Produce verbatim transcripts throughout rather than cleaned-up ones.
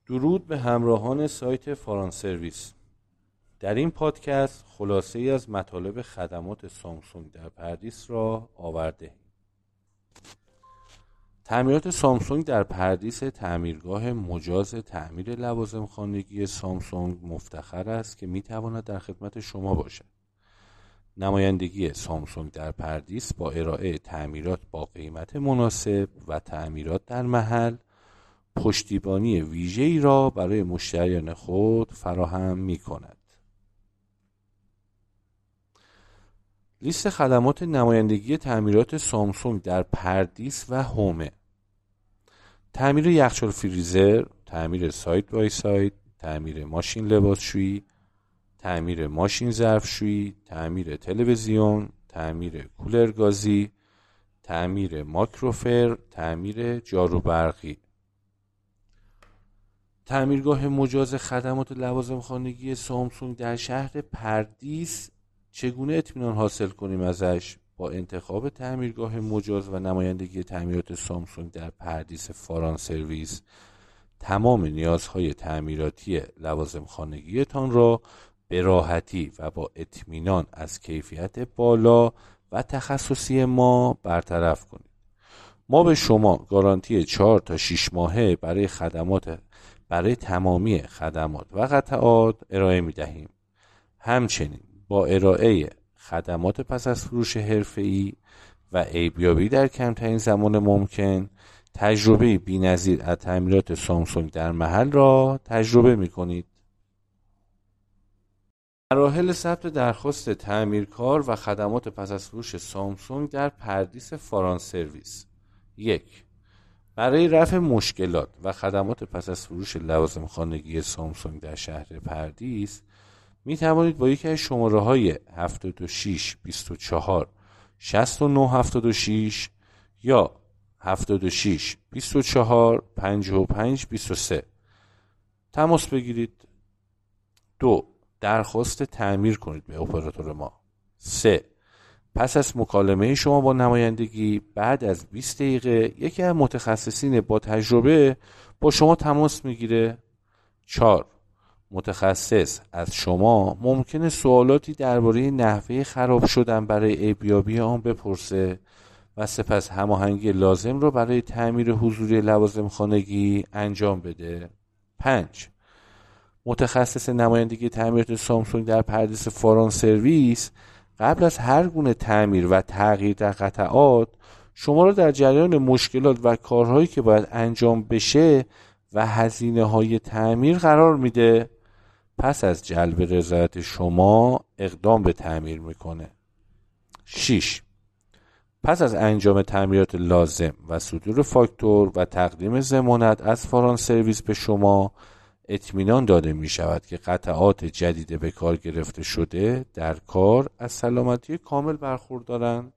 درود به همراهان سایت فارانسرویس. در این پادکست خلاصه ای از مطالب خدمات سامسونگ در پردیس را آورده. تعمیرات سامسونگ در پردیس تعمیرگاه مجاز تعمیر لوازم خانگی سامسونگ مفتخر است که میتواند در خدمت شما باشد. نمایندگی سامسونگ در پردیس با ارائه تعمیرات با قیمت مناسب و تعمیرات در محل پشتیبانی ویژه‌ای را برای مشتریان خود فراهم می‌کند. لیست خدمات نمایندگی تعمیرات سامسونگ در پردیس و حومه: تعمیر یخچال فریزر، تعمیر سایت بای سایت، تعمیر ماشین لباسشویی، تعمیر ماشین ظرفشویی، تعمیر تلویزیون، تعمیر کولر گازی، تعمیر ماکروفر، تعمیر جارو برقی. تعمیرگاه مجاز خدمات لوازم خانگی سامسونگ در شهر پردیس چگونه اطمینان حاصل کنیم ازش؟ با انتخاب تعمیرگاه مجاز و نمایندگی تعمیرات سامسونگ در پردیس فارانسرویس تمام نیازهای تعمیراتی لوازم خانگیتان را به راحتی و با اطمینان از کیفیت بالا و تخصصی ما برطرف کنید. ما به شما گارانتی چهار تا شش ماهه برای خدمات برای تمامی خدمات و قطعات ارائه می دهیم. همچنین با ارائه خدمات پس از فروش حرفه‌ای و عیبیابی در کمترین زمان ممکن، تجربه بی‌نظیر از تعمیرات سامسونگ در محل را تجربه می کنید. مراحل ثبت درخواست تعمیرکار و خدمات پس از فروش سامسونگ در پردیس فارانسرویس: یک. برای رفع مشکلات و خدمات پس از فروش لوازم خانگی سامسونگ در شهر پردیس می توانید با یکی از شماره های هفتاد و شش بیست و چهار شصت و نه هفتاد و شش یا هفتاد و شش بیست و چهار پنجاه و پنج بیست و سه تماس بگیرید. دو. درخواست تعمیر کنید به اپراتور ما. سه. پس از مکالمه شما با نمایندگی بعد از بیست دقیقه یکی از متخصصین با تجربه با شما تماس میگیره. چهار. متخصص از شما ممکنه سوالاتی درباره نحوه خراب شدن برای عیبیابی آن بپرسه و سپس هماهنگی لازم را برای تعمیر حضوری لوازم خانگی انجام بده. پنج. متخصص نمایندگی تعمیرات سامسونگ در پردیس فارانسرویس قبل از هر گونه تعمیر و تغییر در قطعات شما را در جریان مشکلات و کارهایی که باید انجام بشه و هزینه های تعمیر قرار میده. پس از جلب رضایت شما اقدام به تعمیر میکنه. شش. پس از انجام تعمیرات لازم و صدور فاکتور و تقدیم ضمانت از فارانسرویس به شما اطمینان داده می شود که قطعات جدید به کار گرفته شده در کار از سلامتی کامل برخوردارند.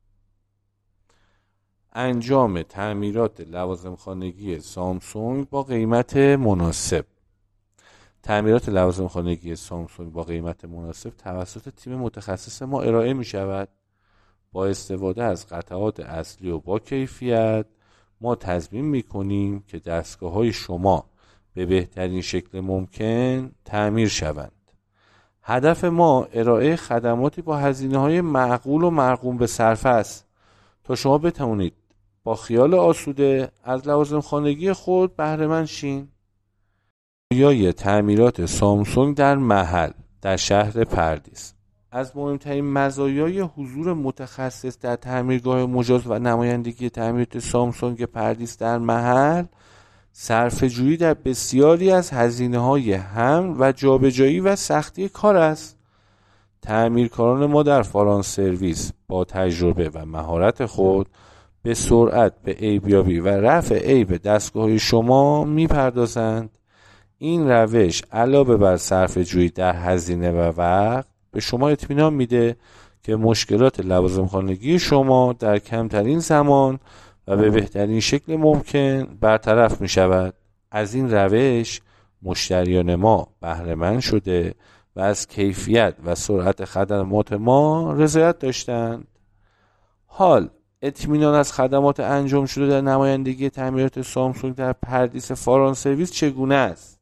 انجام تعمیرات لوازم خانگی سامسونگ با قیمت مناسب. تعمیرات لوازم خانگی سامسونگ با قیمت مناسب توسط تیم متخصص ما ارائه می شود. با استفاده از قطعات اصلی و با کیفیت ما تضمین می کنیم که دستگاه های شما به بهترین شکل ممکن تعمیر شوند. هدف ما ارائه خدماتی با هزینه‌های معقول و مرقوم به صرفه است تا شما بتوانید با خیال آسوده از لوازم خانگی خود بهره مند شین. مزایای تعمیرات سامسونگ در محل در شهر پردیس: از مهمترین مزایای حضور متخصص در تعمیرگاه مجاز و نمایندگی تعمیرات سامسونگ پردیس در محل صرفه‌جویی در بسیاری از هزینه‌های حمل و جابجایی و سختی کار است. تعمیرکاران ما در فارانسرویس با تجربه و مهارت خود به سرعت به عیبیابی و رفع عیب دستگاه شما می‌پردازند. این روش علاوه بر صرفه‌جویی در هزینه و وقت به شما اطمینان میده که مشکلات لوازم خانگی شما در کمترین زمان و به بهترین شکل ممکن برطرف می شود. از این روش مشتریان ما بهره مند شده و از کیفیت و سرعت خدمات ما رضایت داشتند. حال اطمینان از خدمات انجام شده در نمایندگی تعمیرات سامسونگ در پردیس فارانسرویس چگونه است؟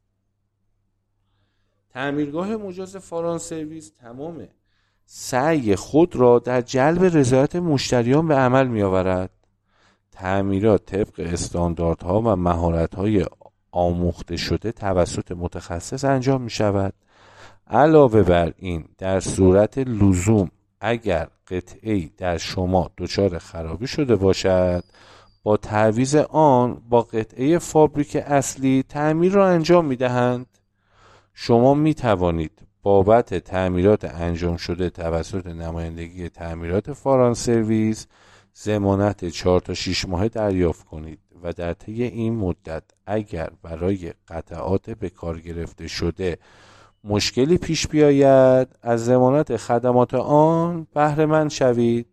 تعمیرگاه مجاز فارانسرویس تمام سعی خود را در جلب رضایت مشتریان به عمل می آورد. تعمیرات طبق استانداردها و مهارت‌های آموخته شده توسط متخصص انجام می شود. علاوه بر این در صورت لزوم اگر قطعه‌ای در شما دچار خرابی شده باشد، با تعویض آن با قطعه فابریک اصلی تعمیر را انجام می دهند. شما می توانید بابت تعمیرات انجام شده توسط نمایندگی تعمیرات فارانسرویس ضمانت چهار تا شش ماهه دریافت کنید و در طی این مدت اگر برای قطعات به کار گرفته شده مشکلی پیش بیاید از ضمانت خدمات آن بهره مند شوید.